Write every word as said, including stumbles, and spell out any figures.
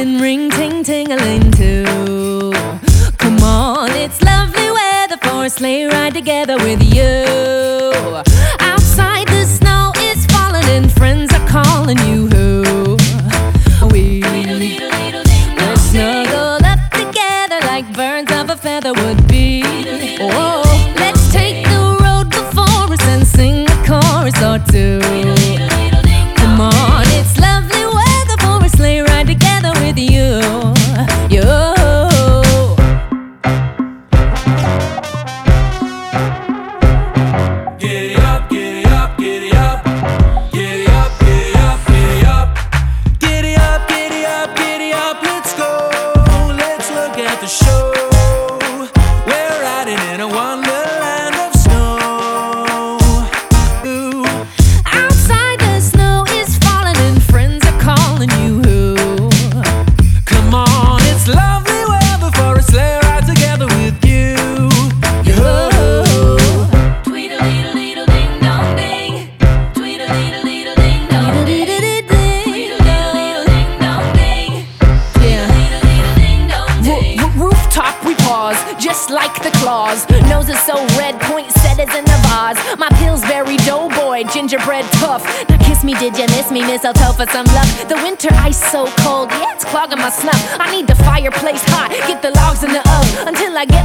wedding ring, ting-ting-a-ling too. Come on, it's lovely weather for a sleigh ride together with you. Outside the snow is falling and friends are calling you. Who? We We're snuggled up together like birds of a feather would be. Oh, let's take the road before us and sing a chorus or two. Come on, it's lovely weather for a sleigh ride together with you. You. Giddy up, giddy up, giddy up. Giddy up, giddy up, giddy up. Giddy up, giddy up, giddy up. Let's go, let's look at the show. We're riding in a wonderland of snow. Ooh. Outside the snow is falling and friends are calling you. Come on, it's lovely weather for a sleigh ride together with you. You. Just like the claws, nose is so red, poinsettias in the vase. My Pillsbury doughboy, gingerbread tough. Now kiss me, did you miss me? Mistletoe for some luck. The winter ice so cold, yeah, it's clogging my snuff. I need the fireplace hot, get the logs in the oven until I get